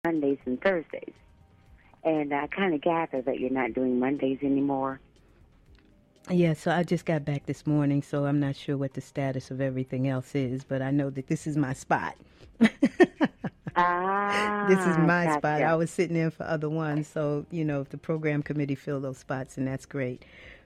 Mondays and Thursdays. And I kind of gather that you're not doing Mondays anymore. Yeah, so I just got back this morning, so I'm not sure what the status of everything else is, but I know that this is my spot. This is my spot. I Gotcha. was sitting in for other ones, so, if the program committee fill those spots, and that's great.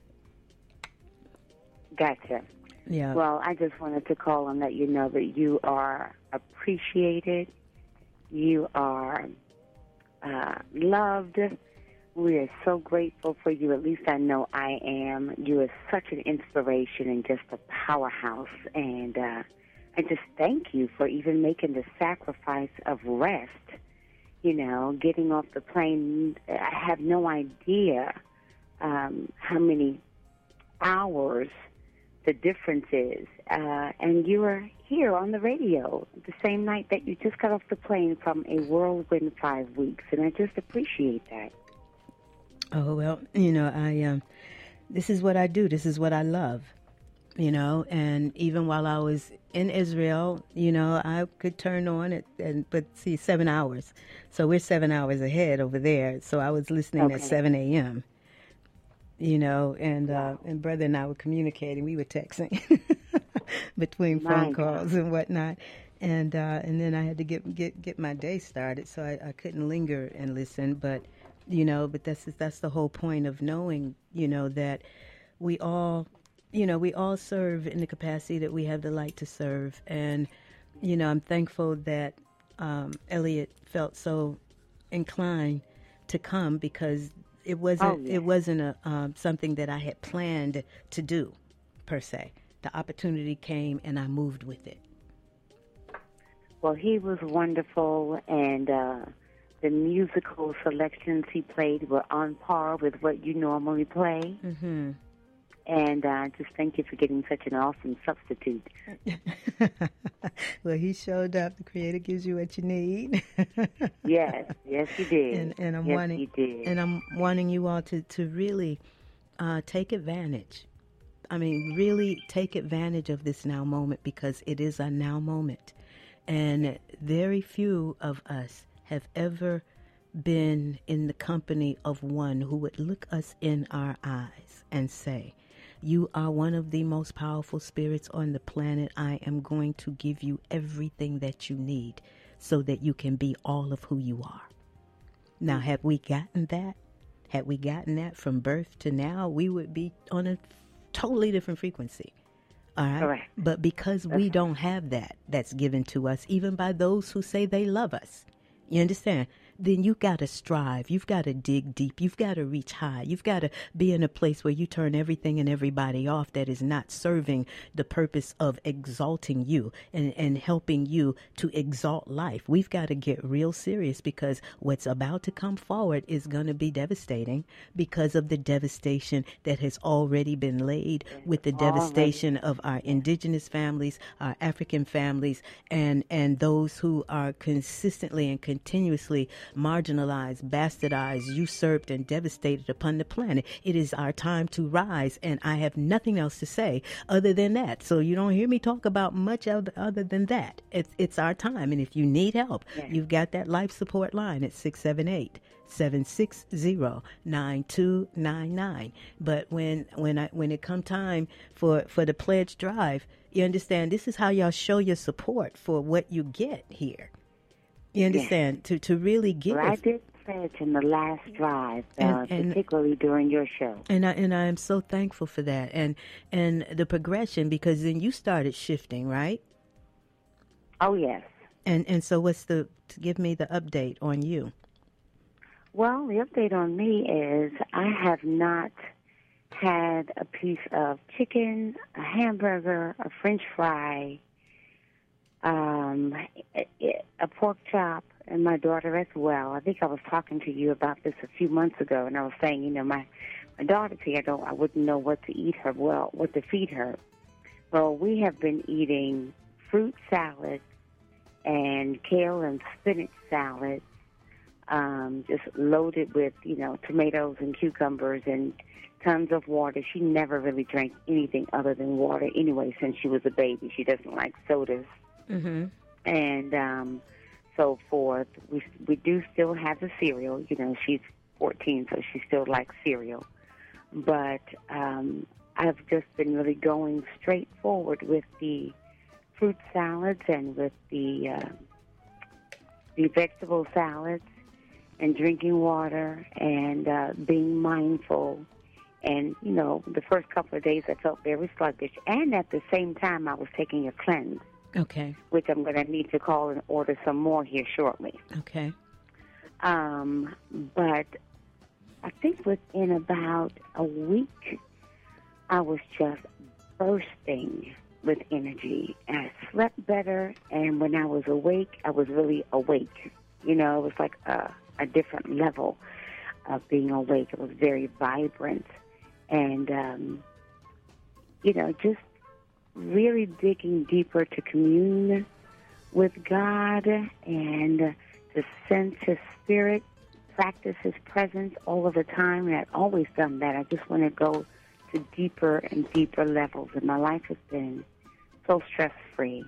Gotcha. Yeah. Well, I just wanted to call and let you know that you are appreciated. You are loved. We are so grateful for you. At least I know I am. You are such an inspiration and just a powerhouse. And I just thank you for even making the sacrifice of rest. Getting off the plane. I have no idea how many hours the difference is. And you are here on the radio the same night that you just got off the plane from a whirlwind 5 weeks. And I just appreciate that. Oh, well, this is what I do. This is what I love, and even while I was in Israel, I could turn on it, but see, 7 hours. So we're 7 hours ahead over there. So I was listening at 7 a.m., and brother and I were communicating. We were texting between phone calls and whatnot. And then I had to get my day started, so I couldn't linger and listen, but that's the whole point of knowing, that we all serve in the capacity that we have the light to serve. And, I'm thankful that Elliot felt so inclined to come, because it wasn't something that I had planned to do, per se. The opportunity came and I moved with it. Well, he was wonderful, and the musical selections he played were on par with what you normally play. Mm-hmm. And just thank you for getting such an awesome substitute. Well, he showed up. The Creator gives you what you need. Yes, he did. And I'm wanting you all to really take advantage. I mean, really take advantage of this now moment, because it is a now moment. And very few of us have ever been in the company of one who would look us in our eyes and say, "You are one of the most powerful spirits on the planet. I am going to give you everything that you need so that you can be all of who you are." Now, have we gotten that? Had we gotten that from birth to now, we would be on a totally different frequency. All right. Correct. But because we don't have that's given to us, even by those who say they love us, you understand? Then you got to strive. You've got to dig deep. You've got to reach high. You've got to be in a place where you turn everything and everybody off that is not serving the purpose of exalting you and helping you to exalt life. We've got to get real serious, because what's about to come forward is going to be devastating, because of the devastation that has already been laid with the devastation of our indigenous families, our African families, and those who are consistently and continuously marginalized, bastardized, usurped, and devastated upon the planet. It is our time to rise, and I have nothing else to say other than that. So you don't hear me talk about much other than that. It's our time, and if you need help, you've got that life support line at 678-760-9299. But when it come time for the pledge drive, you understand, this is how y'all show your support for what you get here. You understand? Yes. To really give. Well, I did pledge in the last drive, particularly during your show. And I am so thankful for that, and the progression, because then you started shifting, right? Oh yes. And so to give me the update on you? Well, the update on me is I have not had a piece of chicken, a hamburger, a French fry, a pork chop, and my daughter as well. I think I was talking to you about this a few months ago, and I was saying, my daughter's here. I wouldn't know what to feed her. Well, we have been eating fruit salad and kale and spinach salad, just loaded with, tomatoes and cucumbers and tons of water. She never really drank anything other than water anyway since she was a baby. She doesn't like sodas. Mm-hmm. And so forth. We do still have the cereal. You know, she's 14, so she still likes cereal. But I've just been really going straight forward with the fruit salads and with the vegetable salads and drinking water and being mindful. And, you know, the first couple of days I felt very sluggish. And at the same time, I was taking a cleanse. Okay. Which I'm going to need to call and order some more here shortly. Okay. But I think within about a week, I was just bursting with energy. And I slept better, and when I was awake, I was really awake. You know, it was like a different level of being awake. It was very vibrant. And, you know, just really digging deeper to commune with God and to sense His Spirit, practice His presence all of the time. And I've always done that. I just want to go to deeper and deeper levels. And my life has been so stress-free.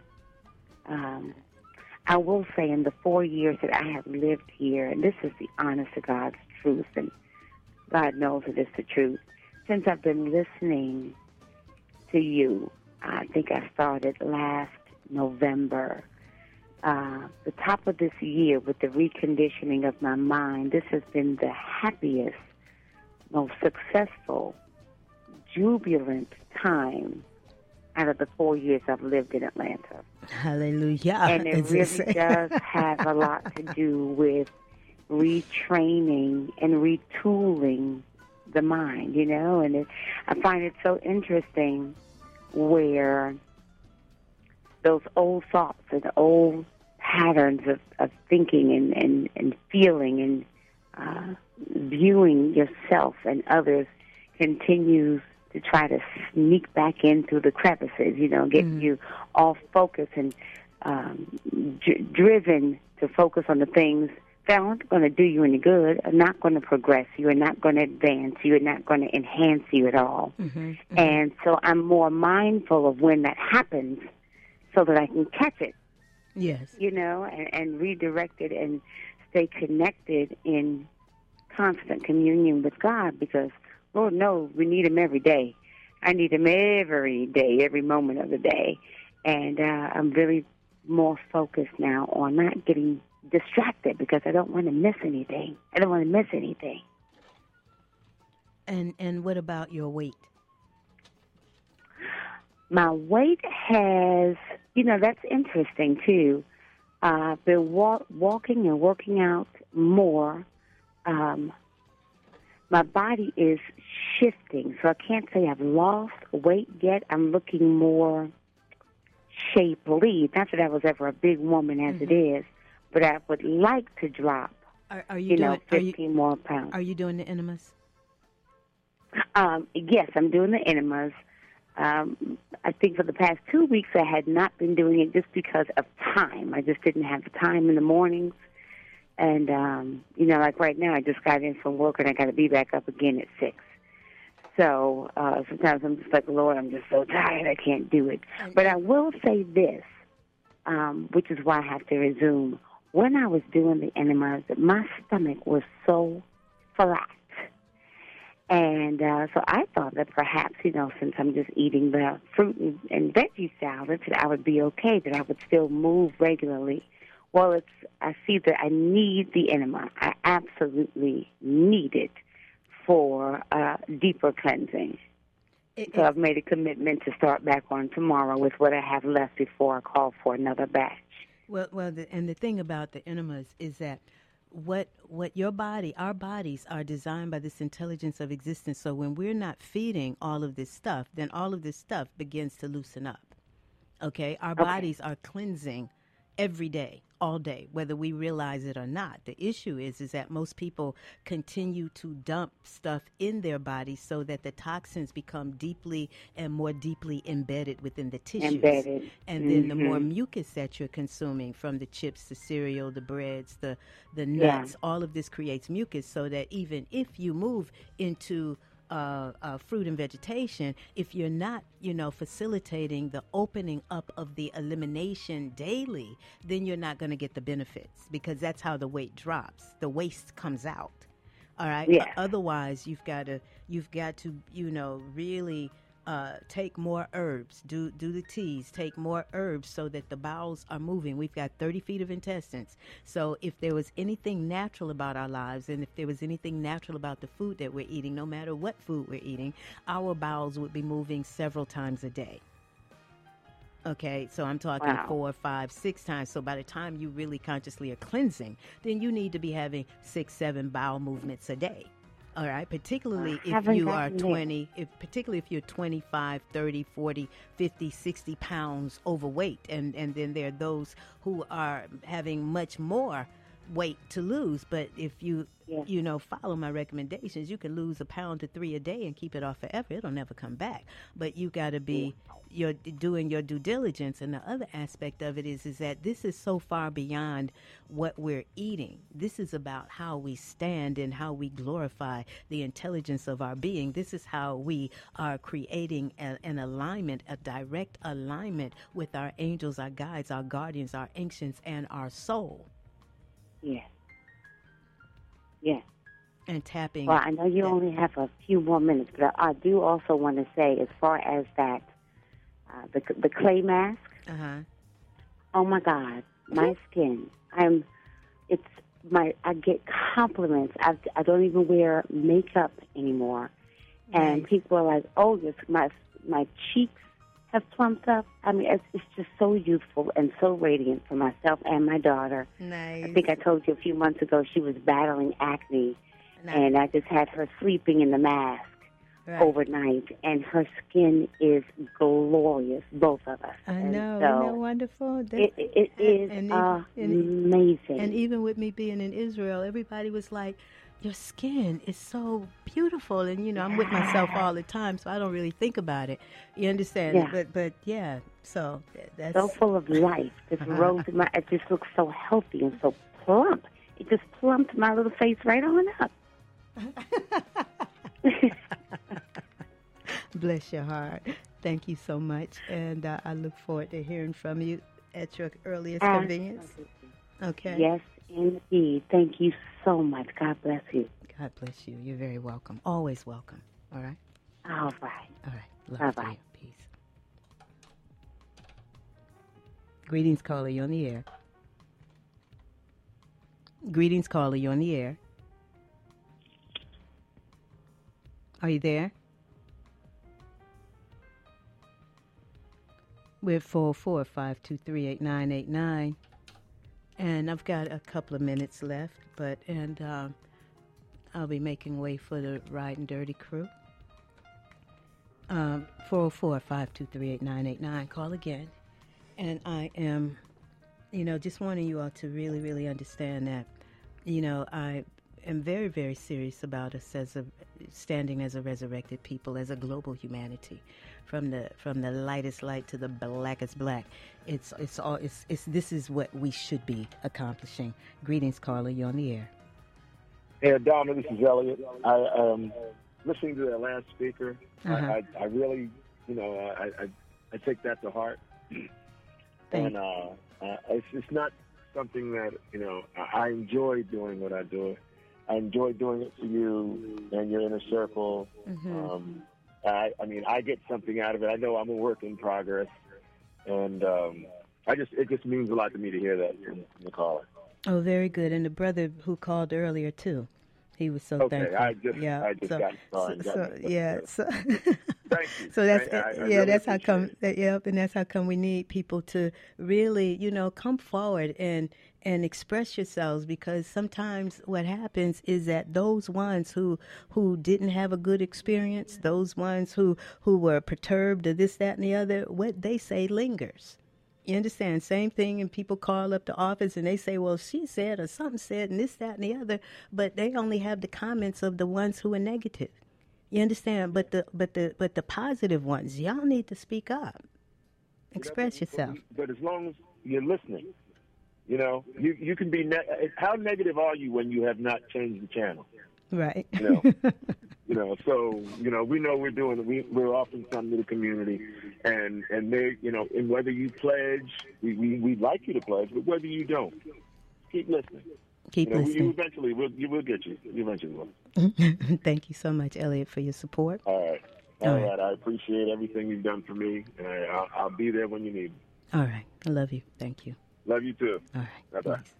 I will say in the 4 years that I have lived here, and this is the honest to God's truth, and God knows it is the truth, since I've been listening to you, I think I started last November, the top of this year with the reconditioning of my mind, this has been the happiest, most successful, jubilant time out of the 4 years I've lived in Atlanta. Hallelujah. And it really does have a lot to do with retraining and retooling the mind, you know, and I find it so interesting where those old thoughts and old patterns of thinking and feeling and viewing yourself and others continues to try to sneak back in through the crevices, you know, getting you off focus and driven to focus on the things that aren't going to do you any good, are not going to progress you, are not going to advance you, are not going to enhance you at all. And so I'm more mindful of when that happens so that I can catch it. Yes. You know, and redirect it and stay connected in constant communion with God, because Lord knows we need Him every day. I need Him every day, every moment of the day. And I'm very more focused now on not getting distracted, because I don't want to miss anything. And what about your weight? My weight has, you know, that's interesting too. I've been walking and working out more. My body is shifting, so I can't say I've lost weight yet. I'm looking more shapely. Not that I was ever a big woman as it is, but I would like to drop, Are you doing, 15 more pounds. Are you doing the enemas? Yes, I'm doing the enemas. I think for the past 2 weeks I had not been doing it just because of time. I just didn't have the time in the mornings. And, you know, like right now I just got in from work and I got to be back up again at 6. So sometimes I'm just like, Lord, I'm just so tired, I can't do it. But I will say this, which is why I have to resume. When I was doing the enemas, my stomach was so flat. And so I thought that perhaps, you know, since I'm just eating the fruit and veggie salads, that I would be okay, that I would still move regularly. Well, I see that I need the enema. I absolutely need it for deeper cleansing. So I've made a commitment to start back on tomorrow with what I have left before I call for another batch. Well, and the thing about the enemas is that what your body, our bodies are designed by this intelligence of existence. So when we're not feeding all of this stuff, then all of this stuff begins to loosen up. Okay? Our bodies are cleansing every day, all day, whether we realize it or not. The issue is that most people continue to dump stuff in their bodies so that the toxins become deeply and more deeply embedded within the tissues. And then the more mucus that you're consuming from the chips, the cereal, the breads, the nuts, all of this creates mucus, so that even if you move into fruit and vegetation, if you're not, facilitating the opening up of the elimination daily, then you're not going to get the benefits, because that's how the weight drops. The waste comes out. All right. Yeah. Otherwise, you've got to, really take more herbs. Do the teas. Take more herbs so that the bowels are moving. We've got 30 feet of intestines. So if there was anything natural about our lives, and if there was anything natural about the food that we're eating, no matter what food we're eating, our bowels would be moving several times a day. Okay, so I'm talking 4, 5, 6 times. So by the time you really consciously are cleansing, then you need to be having 6, 7 bowel movements a day. All right, particularly if you are 20, particularly if you're 25, 30, 40, 50, 60 pounds overweight. And then there are those who are having much more weight to lose. But if you, follow my recommendations, you can lose 1 pound to 3 a day and keep it off forever. It'll never come back. But you got to be you're doing your due diligence. And the other aspect of it is that this is so far beyond what we're eating. This is about how we stand and how we glorify the intelligence of our being. This is how we are creating an alignment, a direct alignment with our angels, our guides, our guardians, our ancients, and our soul. Yes. Yes. And tapping. Well, I know you only have a few more minutes, but I do also want to say, as far as that, the clay mask. Oh my God, my skin. I get compliments. I don't even wear makeup anymore, and people are like, "Oh, my cheeks have plumped up." I mean, it's just so youthful and so radiant for myself and my daughter. Nice. I think I told you a few months ago she was battling acne, and I just had her sleeping in the mask overnight, and her skin is glorious, both of us. I know, isn't that wonderful? It is amazing. And even with me being in Israel, everybody was like, your skin is so beautiful. And, I'm with myself all the time, so I don't really think about it. You understand? Yeah. But yeah, so that's... So full of life. This rose in my... It just looks so healthy and so plump. It just plumped my little face right on up. Bless your heart. Thank you so much. And I look forward to hearing from you at your earliest convenience. Okay. Yes, indeed. Thank you so much. God bless you. God bless you. You're very welcome. Always welcome. All right? All right. All right. Love Bye-bye. to you. Peace. Greetings, caller. You're on the air. Greetings, caller. You're on the air. Are you there? We're 445238989, and I've got a couple of minutes left, I'll be making way for the Ride and Dirty crew. 404-523-8989. Call again, and I am, just wanting you all to really, really understand that, I am very, very serious about us standing as a resurrected people, as a global humanity, from the lightest light to the blackest black. This is what we should be accomplishing. Greetings, Carla. You're on the air. Hey, Donna, this is Elliot. I listening to that last speaker. I really, I take that to heart. And it's not something that I enjoy doing what I do. I enjoy doing it for you and your inner circle. Mm-hmm. I get something out of it. I know I'm a work in progress, and it just means a lot to me to hear that from the caller. Oh, very good. And the brother who called earlier too, he was so thankful. I just got started. Thank you. So that's how come. And that's how come we need people to really, come forward and express yourselves, because sometimes what happens is that those ones who didn't have a good experience, those ones who were perturbed or this, that, and the other, what they say lingers. You understand? Same thing, and people call up the office and they say, well, she said or something said and this, that, and the other, but they only have the comments of the ones who are negative. You understand? But the positive ones, y'all need to speak up. Express yourself. But as long as you're listening, you can be... How negative are you when you have not changed the channel? Right. So we know we're offering something to the community, and they, and whether you pledge, we'd like you to pledge, but whether you don't, keep listening. Keep listening. We'll get you. You eventually will. Thank you so much, Elliot, for your support. All right. All right. I appreciate everything you've done for me, and I'll be there when you need me. All right. I love you. Thank you. Love you too. All right. Bye-bye. Thanks.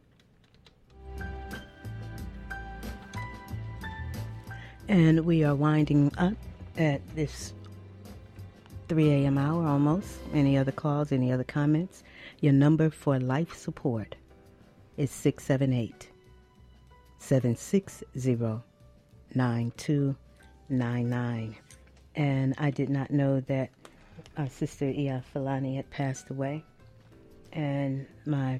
And we are winding up at this 3 a.m. hour almost. Any other calls, any other comments? Your number for life support is 678-760-9299. And I did not know that our sister Iya Falani had passed away. And my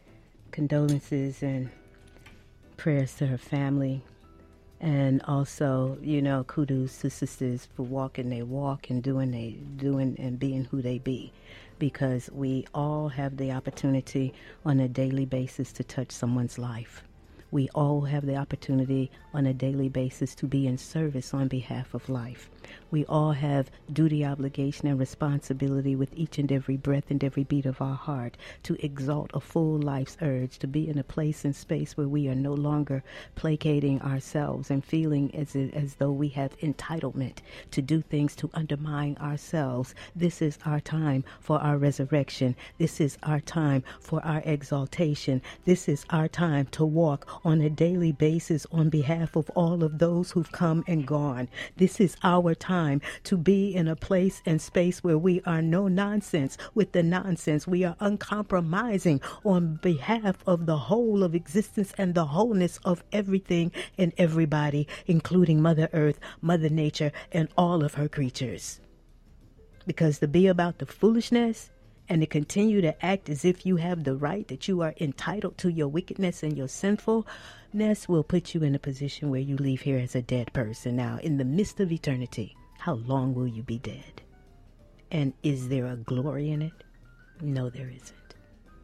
condolences and prayers to her family. And also, kudos to sisters for walking their walk and doing and being who they be. Because we all have the opportunity on a daily basis to touch someone's life. We all have the opportunity on a daily basis to be in service on behalf of life. We all have duty, obligation, and responsibility with each and every breath and every beat of our heart to exalt a full life's urge, to be in a place and space where we are no longer placating ourselves and feeling as though we have entitlement to do things to undermine ourselves. This is our time for our resurrection. This is our time for our exaltation. This is our time to walk on a daily basis on behalf of all of those who've come and gone. This is our time to be in a place and space where we are no nonsense with the nonsense. We are uncompromising on behalf of the whole of existence and the wholeness of everything and everybody, including Mother Earth, Mother Nature, and all of her creatures. Because to be about the foolishness and to continue to act as if you have the right, that you are entitled to your wickedness and your sinfulness, will put you in a position where you leave here as a dead person. Now, in the midst of eternity, how long will you be dead? And is there a glory in it? No, there isn't.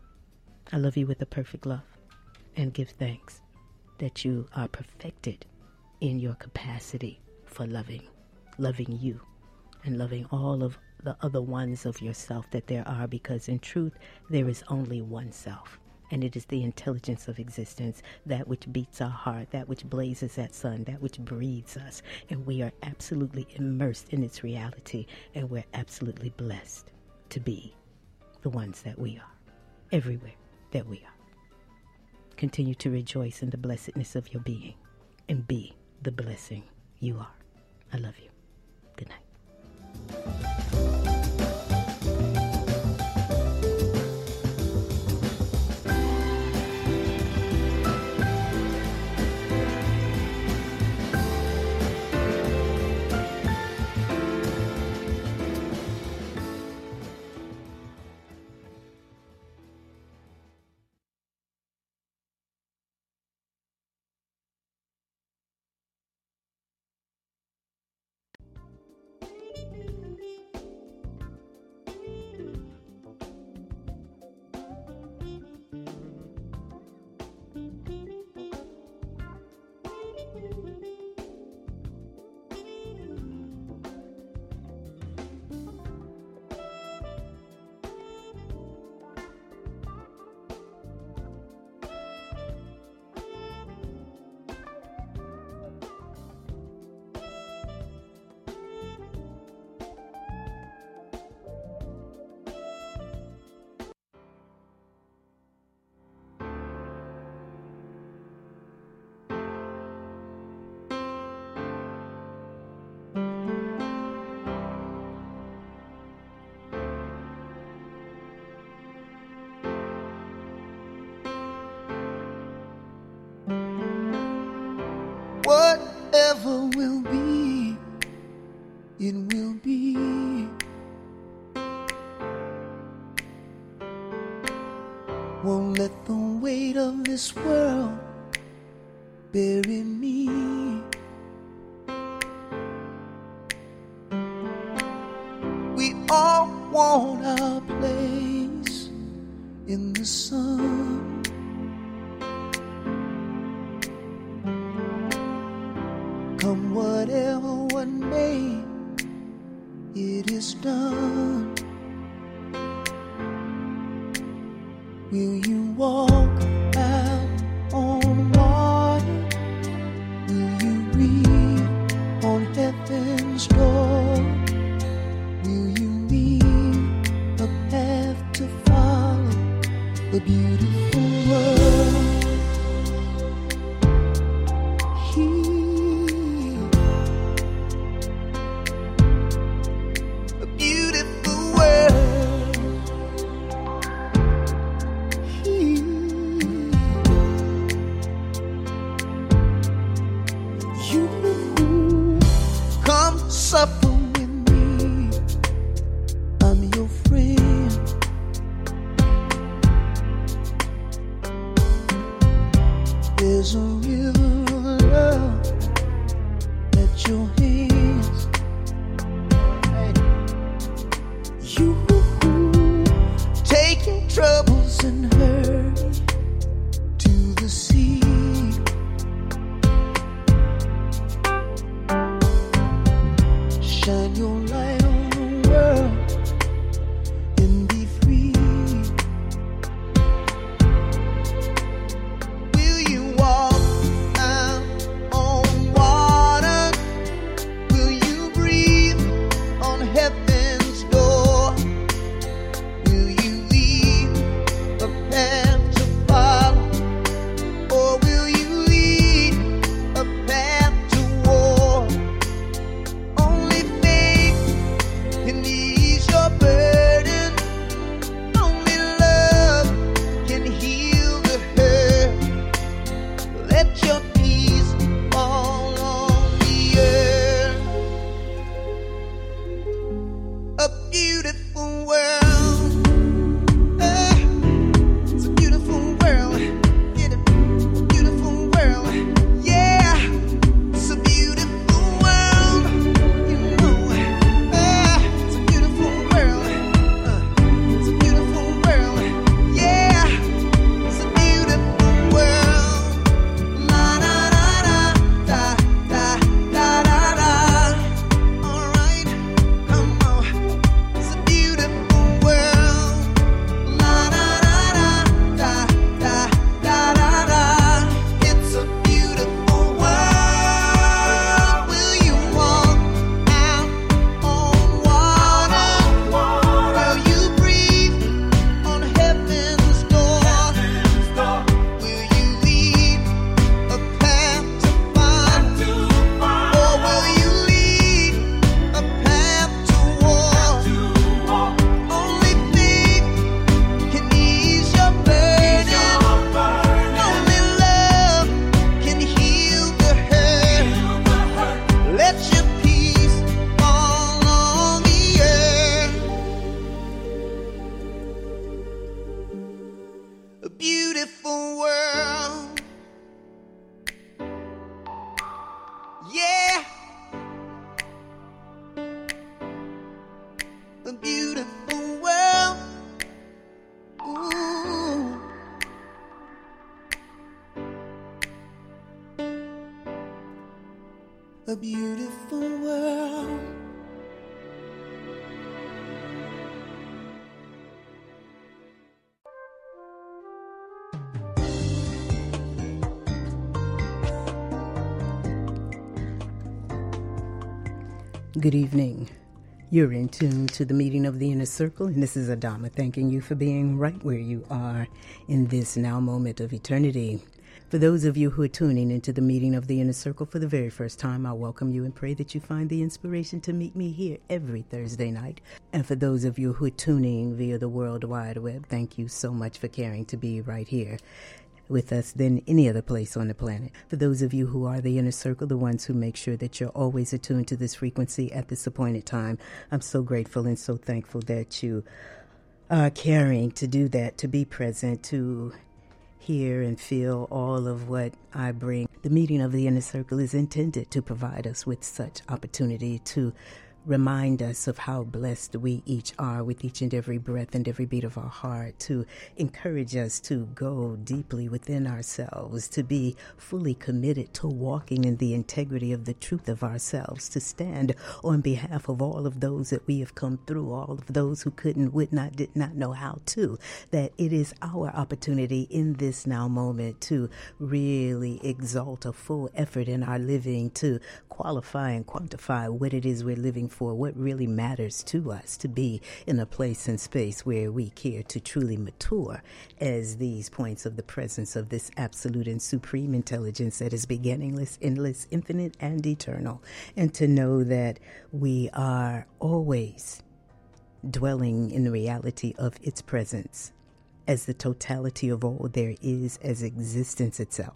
I love you with a perfect love and give thanks that you are perfected in your capacity for loving you and loving all of the other ones of yourself that there are, because in truth, there is only one self. And it is the intelligence of existence, that which beats our heart, that which blazes that sun, that which breathes us. And we are absolutely immersed in its reality, and we're absolutely blessed to be the ones that we are, everywhere that we are. Continue to rejoice in the blessedness of your being and be the blessing you are. I love you. Good night. Whatever will be, it will be. Won't let the weight of this world bury me. We all want our place in the sun. come whatever what may, it is done. Will you walk out on water? Will you read on heaven's door? Will you lead a path to follow the beautiful world? A beautiful world. You come supper with me. I'm your friend. There's a river of love at your hands. You taking troubles and hurry to the sea. Shine your light on the world and be free. Will you walk out on water? Will you breathe on heaven's door? Will you lead a path to follow? Or will you lead a path to war? Only faith can ease your burden. Only love can heal the hurt. Let your peace fall on the earth. A beautiful world. It's a beautiful world. Get it? Beautiful world. Yeah. It's a beautiful world. You know. It's a beautiful world. It's a beautiful world. Yeah. It's a beautiful world. La da da da da da da da. All right, come on. It's a beautiful world. La da da da da da da da. It's a beautiful world. Will you walk out on water? Will you breathe on heaven's door? Will you lead a path to find? Or will you lead a path to war? Only faith can ease your burden. Only love can heal the hurt. Let your peace fall on the earth. A beautiful world. Yeah. A beautiful world. Ooh. A beautiful world. Good evening. You're in tune to the meeting of the Inner Circle, and this is Adama thanking you for being right where you are in this now moment of eternity. For those of you who are tuning into the meeting of the Inner Circle for the very first time, I welcome you and pray that you find the inspiration to meet me here every Thursday night. And for those of you who are tuning via the World Wide Web, thank you so much for caring to be right here with us than any other place on the planet. For those of you who are the Inner Circle, the ones who make sure that you're always attuned to this frequency at this appointed time, I'm so grateful and so thankful that you are caring to do that, to be present, to hear and feel all of what I bring. The meeting of the Inner Circle is intended to provide us with such opportunity to remind us of how blessed we each are with each and every breath and every beat of our heart, to encourage us to go deeply within ourselves, to be fully committed to walking in the integrity of the truth of ourselves, to stand on behalf of all of those that we have come through, all of those who couldn't, would not, did not know how to, that it is our opportunity in this now moment to really exalt a full effort in our living, to qualify and quantify what it is we're living for, what really matters to us, to be in a place and space where we care to truly mature as these points of the presence of this absolute and supreme intelligence that is beginningless, endless, infinite, and eternal. And to know that we are always dwelling in the reality of its presence as the totality of all there is, as existence itself.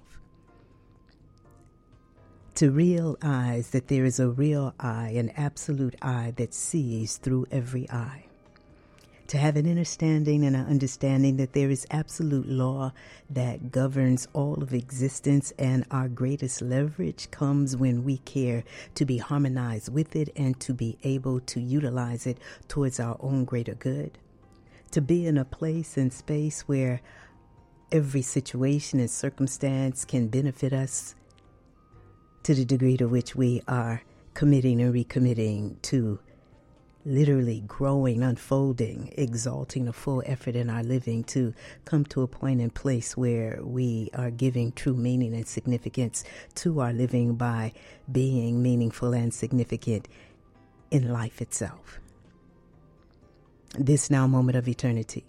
To realize that there is a real I, an absolute I that sees through every eye. To have an understanding and an understanding that there is absolute law that governs all of existence, and our greatest leverage comes when we care to be harmonized with it and to be able to utilize it towards our own greater good. To be in a place and space where every situation and circumstance can benefit us to the degree to which we are committing and recommitting to literally growing, unfolding, exalting a full effort in our living, to come to a point and place where we are giving true meaning and significance to our living by being meaningful and significant in life itself. This now moment of eternity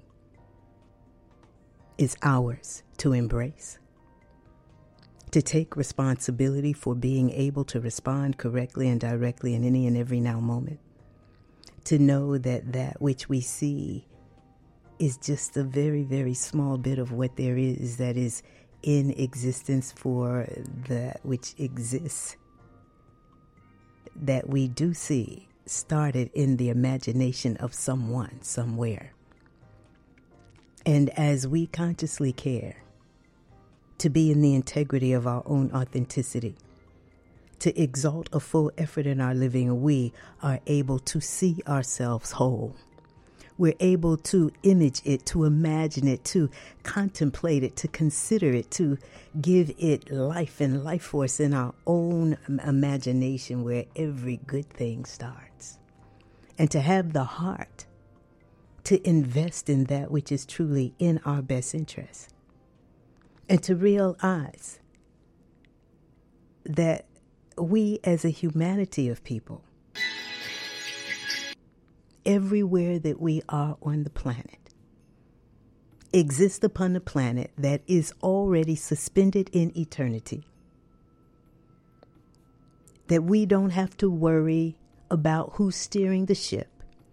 is ours to embrace, to take responsibility for being able to respond correctly and directly in any and every now moment, to know that that which we see is just a very, very small bit of what there is that is in existence for that which exists, that we do see started in the imagination of someone, somewhere. And as we consciously care to be in the integrity of our own authenticity, to exalt a full effort in our living, we are able to see ourselves whole. We're able to image it, to imagine it, to contemplate it, to consider it, to give it life and life force in our own imagination where every good thing starts. And to have the heart to invest in that which is truly in our best interest. And to realize that we as a humanity of people, everywhere that we are on the planet, exist upon the planet that is already suspended in eternity. That we don't have to worry about who's steering the ship.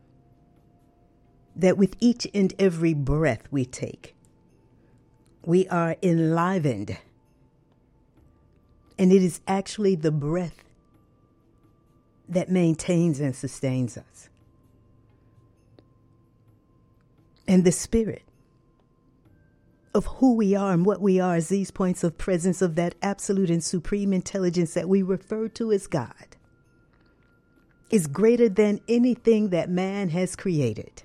That with each and every breath we take, we are enlivened. And it is actually the breath that maintains and sustains us. And the spirit of who we are and what we are as these points of presence of that absolute and supreme intelligence that we refer to as God is greater than anything that man has created.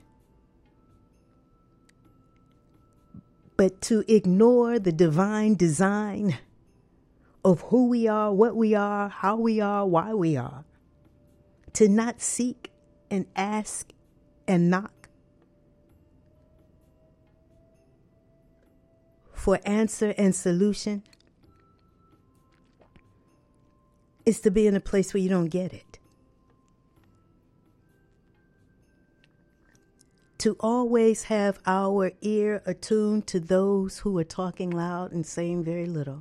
But to ignore the divine design of who we are, what we are, how we are, why we are, to not seek and ask and knock for answer and solution, is to be in a place where you don't get it. To always have our ear attuned to those who are talking loud and saying very little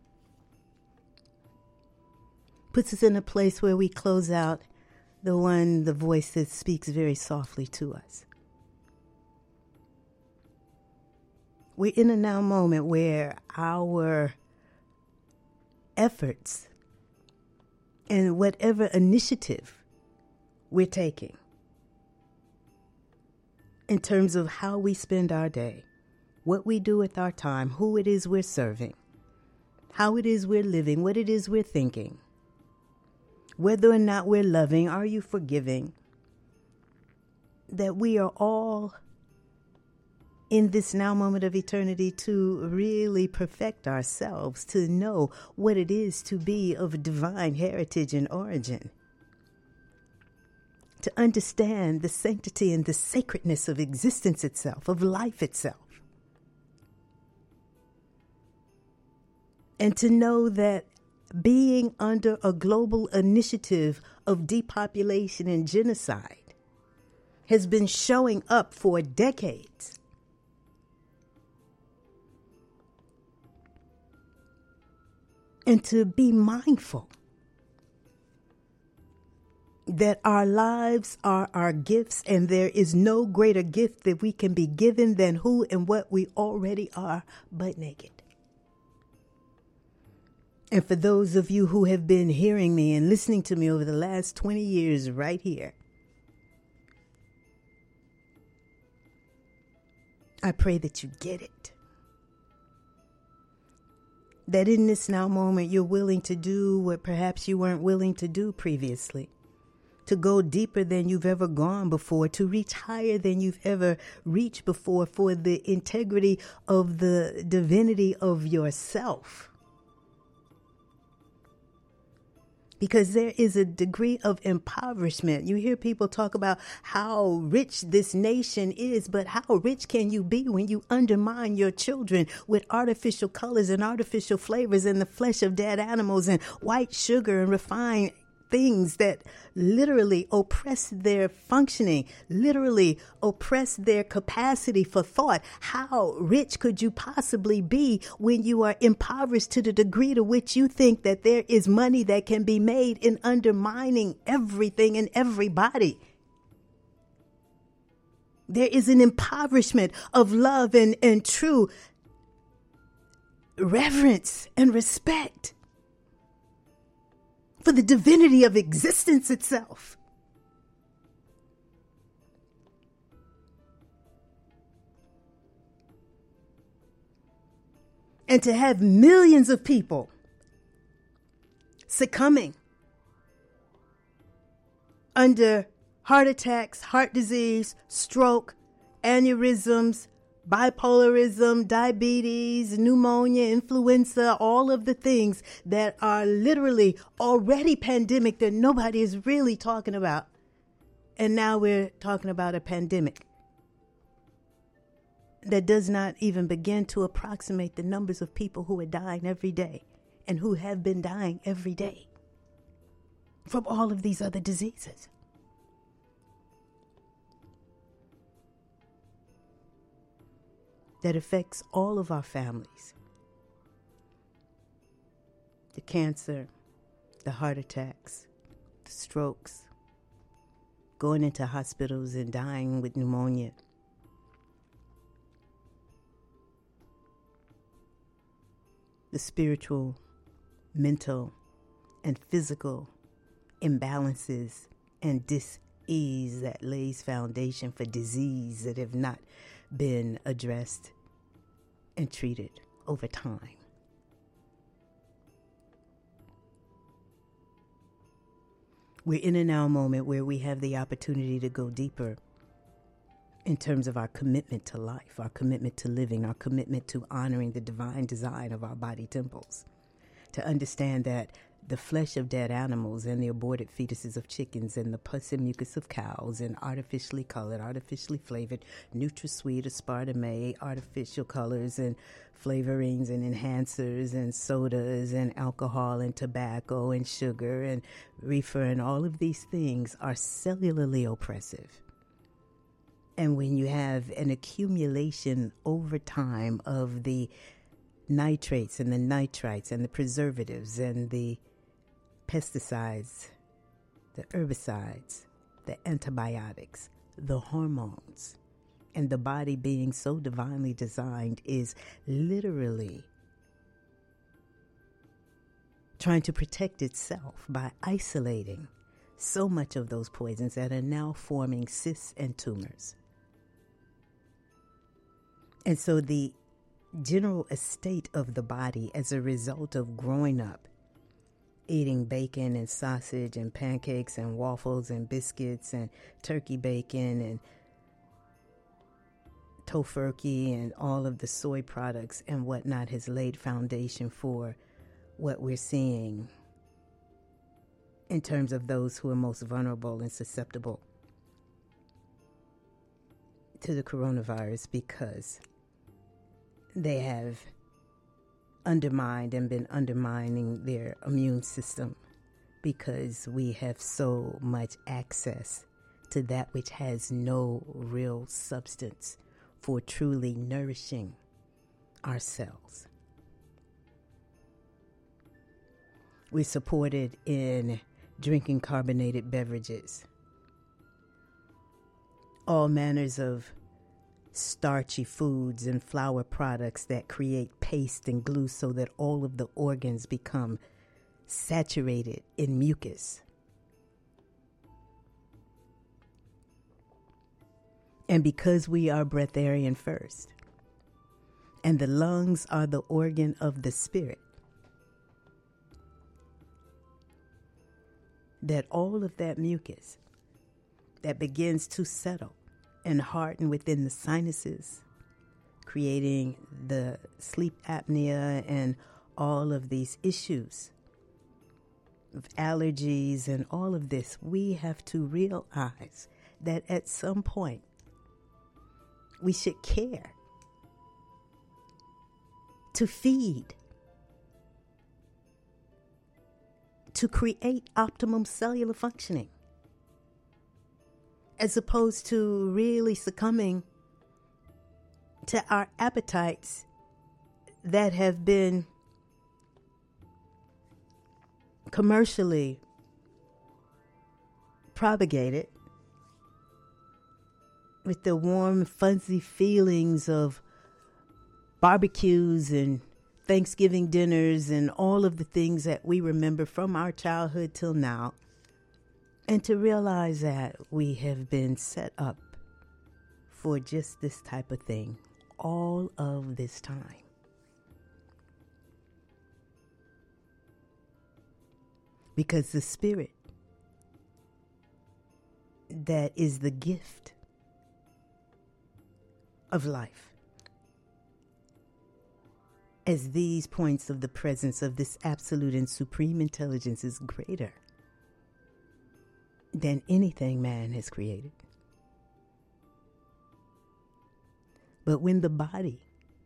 puts us in a place where we close out the voice that speaks very softly to us. We're in a now moment where our efforts and whatever initiative we're taking in terms of how we spend our day, what we do with our time, who it is we're serving, how it is we're living, what it is we're thinking, whether or not we're loving, are you forgiving? That we are all in this now moment of eternity to really perfect ourselves, to know what it is to be of divine heritage and origin, to understand the sanctity and the sacredness of existence itself, of life itself. And to know that being under a global initiative of depopulation and genocide has been showing up for decades. And to be mindful that our lives are our gifts, and there is no greater gift that we can be given than who and what we already are, but naked. And for those of you who have been hearing me and listening to me over the last 20 years right here, I pray that you get it. That in this now moment, you're willing to do what perhaps you weren't willing to do previously. To go deeper than you've ever gone before, to reach higher than you've ever reached before, for the integrity of the divinity of yourself. Because there is a degree of impoverishment. You hear people talk about how rich this nation is, but how rich can you be when you undermine your children with artificial colors and artificial flavors and the flesh of dead animals and white sugar and refined things that literally oppress their functioning, literally oppress their capacity for thought? How rich could you possibly be when you are impoverished to the degree to which you think that there is money that can be made in undermining everything and everybody? There is an impoverishment of love and true reverence and respect for the divinity of existence itself. And to have millions of people succumbing under heart attacks, heart disease, stroke, aneurysms, bipolarism, diabetes, pneumonia, influenza, all of the things that are literally already pandemic that nobody is really talking about. And now we're talking about a pandemic that does not even begin to approximate the numbers of people who are dying every day and who have been dying every day from all of these other diseases. That affects all of our families. The cancer, the heart attacks, the strokes, going into hospitals and dying with pneumonia. The spiritual, mental, and physical imbalances and dis-ease that lays foundation for disease that have not been addressed and treated over time. We're in a now moment where we have the opportunity to go deeper in terms of our commitment to life, our commitment to living, our commitment to honoring the divine design of our body temples. To understand that the flesh of dead animals and the aborted fetuses of chickens and the pus and mucus of cows and artificially colored, artificially flavored, NutraSweet, aspartame, artificial colors and flavorings and enhancers and sodas and alcohol and tobacco and sugar and reefer and all of these things are cellularly oppressive. And when you have an accumulation over time of the nitrates and the nitrites and the preservatives and the pesticides, the herbicides, the antibiotics, the hormones, and the body being so divinely designed is literally trying to protect itself by isolating so much of those poisons that are now forming cysts and tumors. And so the general estate of the body as a result of growing up eating bacon and sausage and pancakes and waffles and biscuits and turkey bacon and tofurkey and all of the soy products and whatnot has laid foundation for what we're seeing in terms of those who are most vulnerable and susceptible to the coronavirus, because they have undermined and been undermining their immune system, because we have so much access to that which has no real substance for truly nourishing ourselves. We're supported in drinking carbonated beverages, all manners of starchy foods and flour products that create paste and glue so that all of the organs become saturated in mucus. And because we are breatharian first, and the lungs are the organ of the spirit, that all of that mucus that begins to settle and harden within the sinuses, creating the sleep apnea and all of these issues of allergies and all of this, we have to realize that at some point we should care to feed, to create optimum cellular functioning, as opposed to really succumbing to our appetites that have been commercially propagated with the warm, fuzzy feelings of barbecues and Thanksgiving dinners and all of the things that we remember from our childhood till now. And to realize that we have been set up for just this type of thing all of this time. Because the spirit that is the gift of life, as these points of the presence of this absolute and supreme intelligence, is greater than anything man has created. But when the body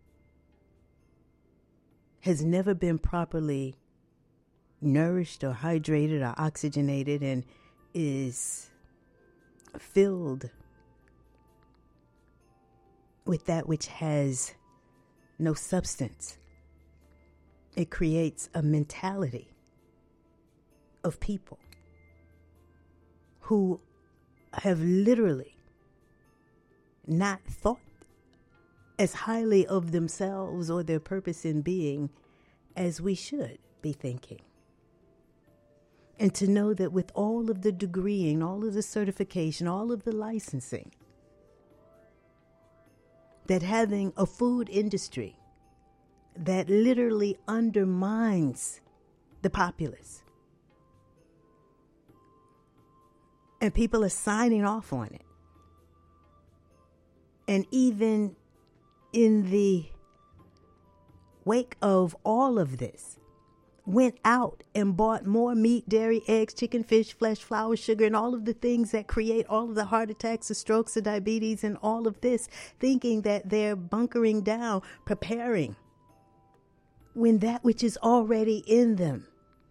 has never been properly nourished or hydrated or oxygenated and is filled with that which has no substance, it creates a mentality of people who have literally not thought as highly of themselves or their purpose in being as we should be thinking. And to know that with all of the degreeing, all of the certification, all of the licensing, that having a food industry that literally undermines the populace, and people are signing off on it. And even in the wake of all of this, went out and bought more meat, dairy, eggs, chicken, fish, flesh, flour, sugar, and all of the things that create all of the heart attacks, the strokes, the diabetes, and all of this, thinking that they're bunkering down, preparing, when that which is already in them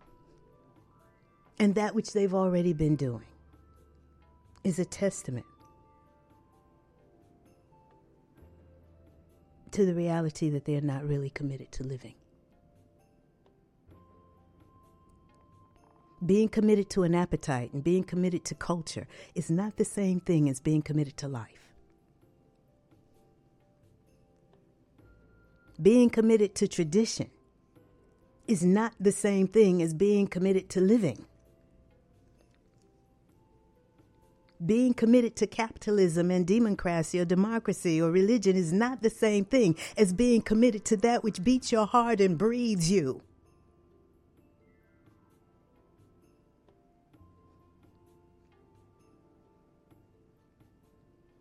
and that which they've already been doing is a testament to the reality that they're not really committed to living. Being committed to an appetite and being committed to culture is not the same thing as being committed to life. Being committed to tradition is not the same thing as being committed to living. Being committed to capitalism and democracy or democracy or religion is not the same thing as being committed to that which beats your heart and breathes you.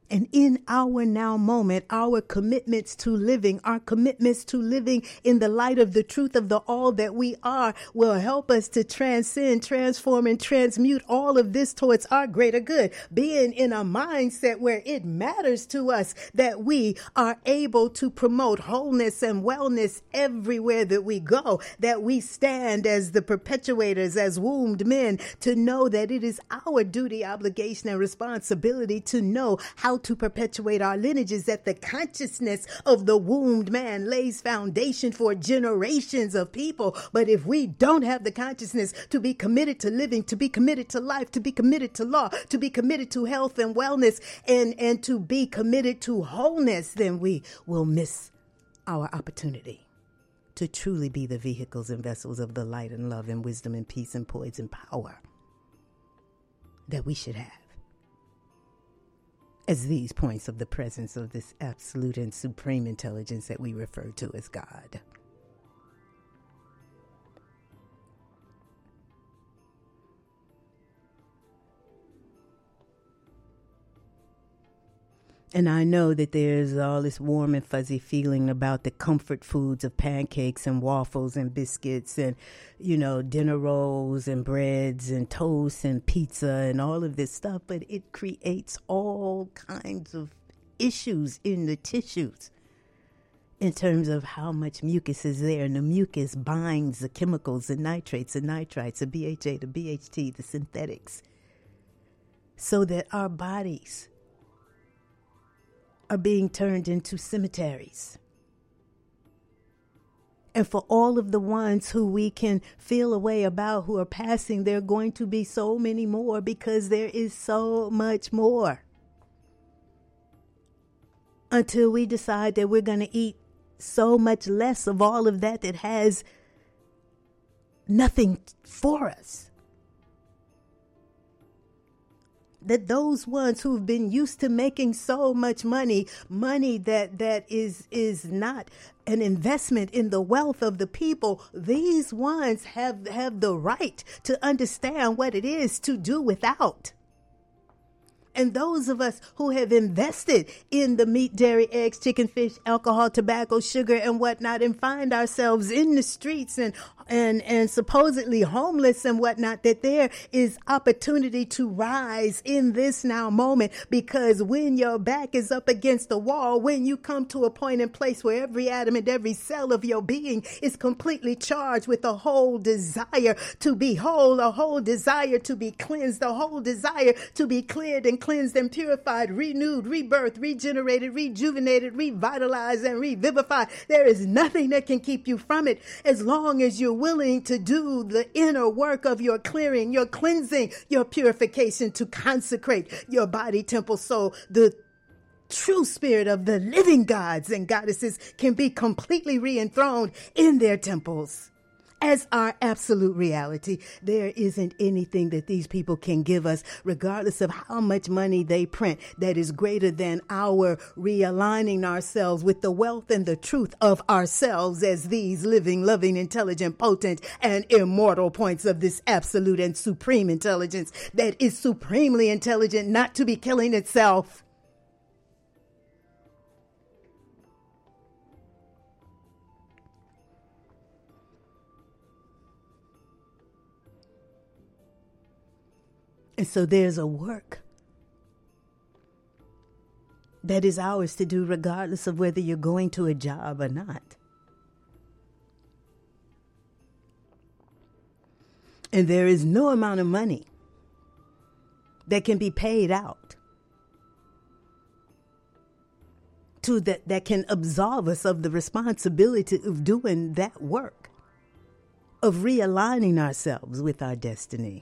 And in our now moment, our commitments to living in the light of the truth of the all that we are will help us to transcend, transform, and transmute all of this towards our greater good. Being in a mindset where it matters to us that we are able to promote wholeness and wellness everywhere that we go, that we stand as the perpetuators, as wombed men, to know that it is our duty, obligation, and responsibility to know how to perpetuate our lineages, that the consciousness of the wombed man lays foundation for generations of people. But if we don't have the consciousness to be committed to living, to be committed to life, to be committed to law, to be committed to health and wellness, and to be committed to wholeness, then we will miss our opportunity to truly be the vehicles and vessels of the light and love and wisdom and peace and poise and power that we should have as these points of the presence of this absolute and supreme intelligence that we refer to as God. And I know that there's all this warm and fuzzy feeling about the comfort foods of pancakes and waffles and biscuits and, dinner rolls and breads and toast and pizza and all of this stuff. But it creates all kinds of issues in the tissues in terms of how much mucus is there. And the mucus binds the chemicals, the nitrates, the nitrites, the BHA, the BHT, the synthetics, so that our bodies are being turned into cemeteries. And for all of the ones who we can feel a way about who are passing, there are going to be so many more, because there is so much more. Until we decide that we're going to eat so much less of all of that has nothing for us. That those ones who've been used to making so much money that is not an investment in the wealth of the people, these ones have the right to understand what it is to do without. And those of us who have invested in the meat, dairy, eggs, chicken, fish, alcohol, tobacco, sugar, and whatnot, and find ourselves in the streets and supposedly homeless and whatnot, that there is opportunity to rise in this now moment. Because when your back is up against the wall, when you come to a point and place where every atom and every cell of your being is completely charged with a whole desire to be whole, a whole desire to be cleansed, a whole desire to be cleared and cleansed and purified, renewed, rebirthed, regenerated, rejuvenated, revitalized, and revivified, there is nothing that can keep you from it, as long as you're willing to do the inner work of your clearing, your cleansing, your purification, to consecrate your body, temple, soul. The true spirit of the living gods and goddesses can be completely re-enthroned in their temples as our absolute reality. There isn't anything that these people can give us, regardless of how much money they print, that is greater than our realigning ourselves with the wealth and the truth of ourselves as these living, loving, intelligent, potent, and immortal points of this absolute and supreme intelligence that is supremely intelligent, not to be killing itself. And so there's a work that is ours to do, regardless of whether you're going to a job or not. And there is no amount of money that can be paid out to that can absolve us of the responsibility of doing that work, of realigning ourselves with our destiny.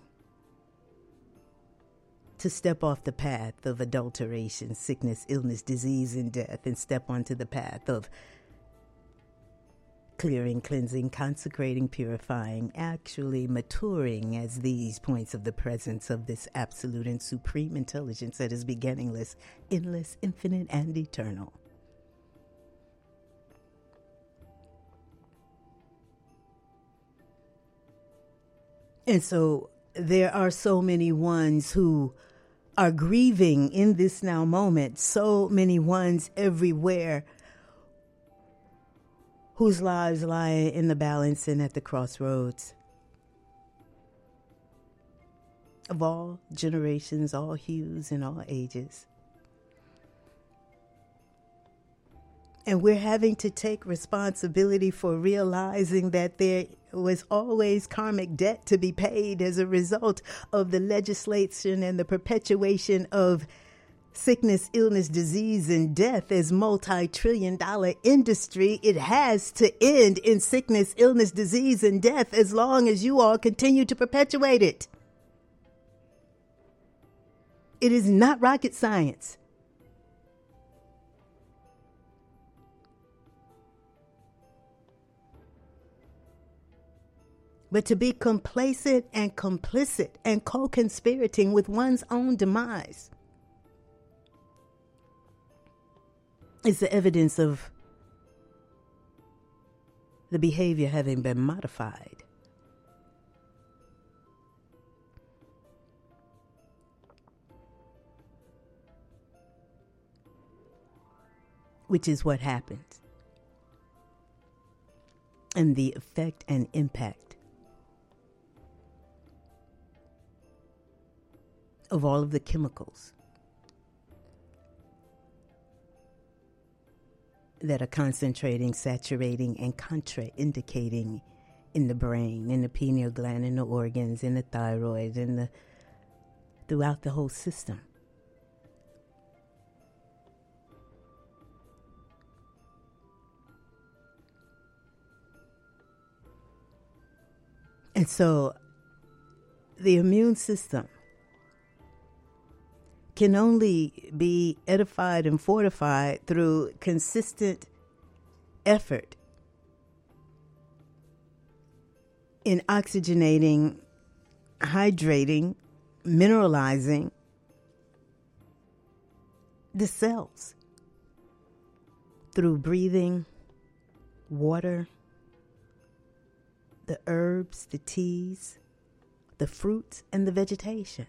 To step off the path of adulteration, sickness, illness, disease, and death, and step onto the path of clearing, cleansing, consecrating, purifying, actually maturing as these points of the presence of this absolute and supreme intelligence that is beginningless, endless, infinite, and eternal. And so there are so many ones who are grieving in this now moment so many ones everywhere whose lives lie in the balance and at the crossroads of all generations, all hues, and all ages. And we're having to take responsibility for realizing that there was always karmic debt to be paid as a result of the legislation and the perpetuation of sickness, illness, disease, and death as multi-trillion-dollar industry. It has to end in sickness, illness, disease, and death as long as you all continue to perpetuate it. It is not rocket science. But to be complacent and complicit and co-conspirating with one's own demise is the evidence of the behavior having been modified. Which is what happens. And the effect and impact of all of the chemicals that are concentrating, saturating, and contraindicating in the brain, in the pineal gland, in the organs, in the thyroid, throughout the whole system. And so the immune system can only be edified and fortified through consistent effort in oxygenating, hydrating, mineralizing the cells through breathing, water, the herbs, the teas, the fruits, and the vegetation.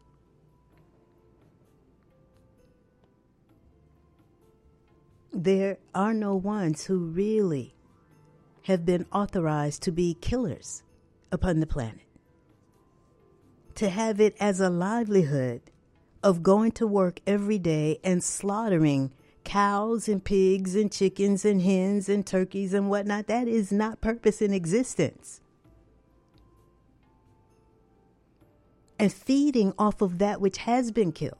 There are no ones who really have been authorized to be killers upon the planet. To have it as a livelihood of going to work every day and slaughtering cows and pigs and chickens and hens and turkeys and whatnot, that is not purpose in existence. And feeding off of that which has been killed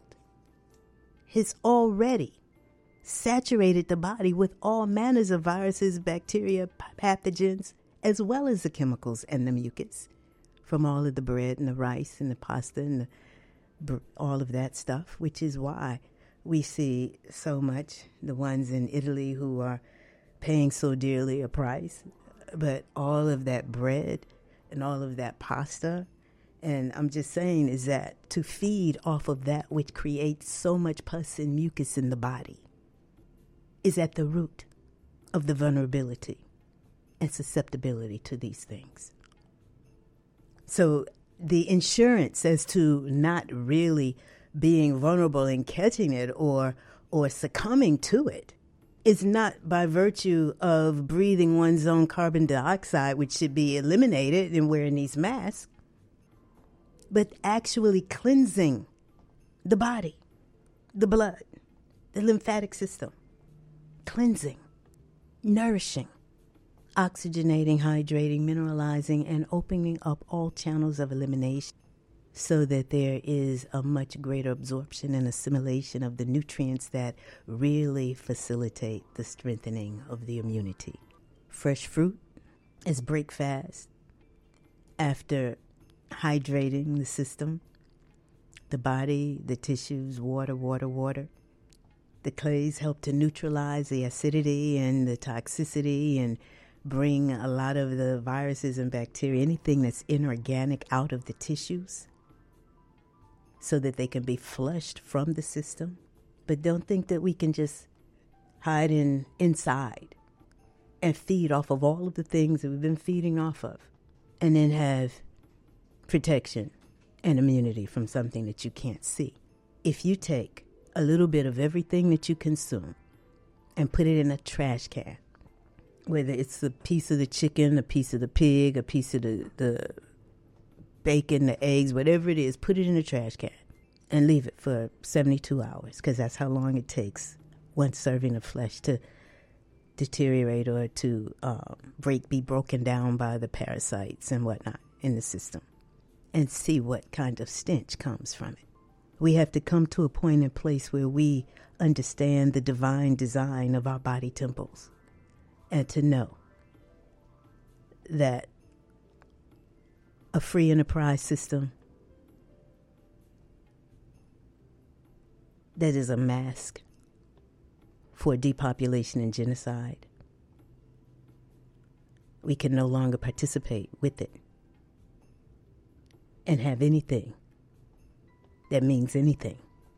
has already saturated the body with all manners of viruses, bacteria, pathogens, as well as the chemicals and the mucus from all of the bread and the rice and the pasta and all of that stuff, which is why we see so much the ones in Italy who are paying so dearly a price, but all of that bread and all of that pasta. And I'm just saying is that to feed off of that which creates so much pus and mucus in the body is at the root of the vulnerability and susceptibility to these things. So the insurance as to not really being vulnerable and catching it or succumbing to it is not by virtue of breathing one's own carbon dioxide, which should be eliminated and wearing these masks, but actually cleansing the body, the blood, the lymphatic system. Cleansing, nourishing, oxygenating, hydrating, mineralizing, and opening up all channels of elimination so that there is a much greater absorption and assimilation of the nutrients that really facilitate the strengthening of the immunity. Fresh fruit is break fast after hydrating the system, the body, the tissues, water. The clays help to neutralize the acidity and the toxicity and bring a lot of the viruses and bacteria, anything that's inorganic, out of the tissues so that they can be flushed from the system. But don't think that we can just hide inside and feed off of all of the things that we've been feeding off of and then have protection and immunity from something that you can't see. if you take a little bit of everything that you consume and put it in a trash can, whether it's a piece of the chicken, a piece of the pig, a piece of the bacon, the eggs, whatever it is, put it in a trash can and leave it for 72 hours, because that's how long it takes one serving of flesh to deteriorate or to be broken down by the parasites and whatnot in the system, and see what kind of stench comes from it. We have to come to a point and place where we understand the divine design of our body temples, and to know that a free enterprise system that is a mask for depopulation and genocide, we can no longer participate with it and have anything that means anything,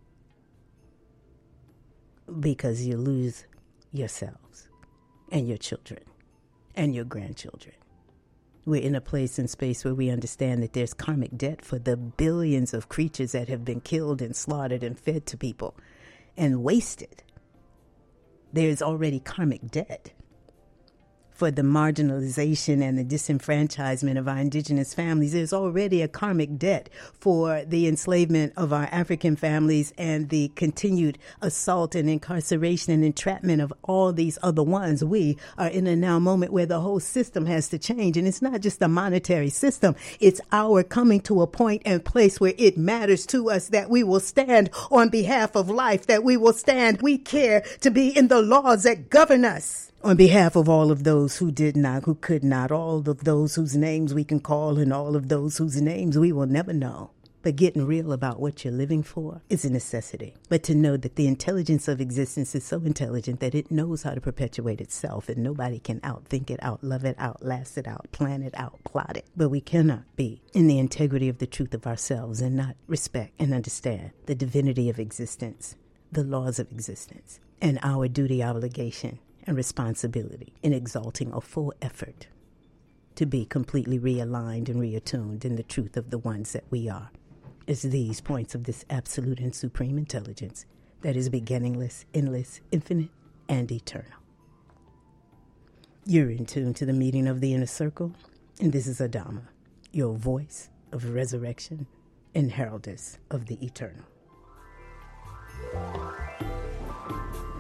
because you lose yourselves and your children and your grandchildren. We're in a place and space where we understand that there's karmic debt for the billions of creatures that have been killed and slaughtered and fed to people and wasted. There's already karmic debt for the marginalization and the disenfranchisement of our indigenous families. There's already a karmic debt for the enslavement of our African families and the continued assault and incarceration and entrapment of all these other ones. We are in a now moment where the whole system has to change. And it's not just a monetary system. It's our coming to a point and place where it matters to us that we will stand on behalf of life, that we will stand. We care to be in the laws that govern us. On behalf of all of those who did not, who could not, all of those whose names we can call and all of those whose names we will never know. But getting real about what you're living for is a necessity. But to know that the intelligence of existence is so intelligent that it knows how to perpetuate itself, and nobody can outthink it, outlove it, outlast it, outplan it, outplot it. But we cannot be in the integrity of the truth of ourselves and not respect and understand the divinity of existence, the laws of existence, and our duty, obligation, and responsibility in exalting a full effort to be completely realigned and reattuned in the truth of the ones that we are, is these points of this absolute and supreme intelligence that is beginningless, endless, infinite, and eternal. You're in tune to the meeting of the inner circle, and this is Adama, your voice of resurrection and heraldess of the eternal.